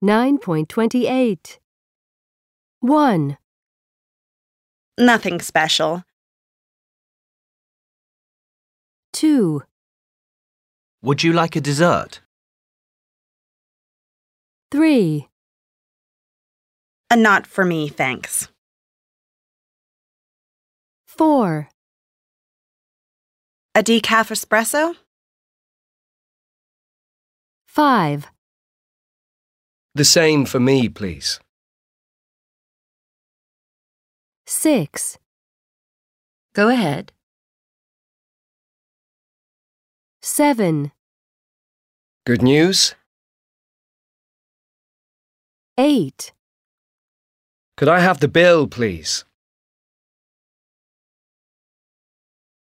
9.28. 1, Nothing special. 2, Would you like a dessert? 3, Not for me, thanks. 4, A decaf espresso? 5, The same for me, please. 6, Go ahead. 7, Good news? 8. Could I have the bill, please?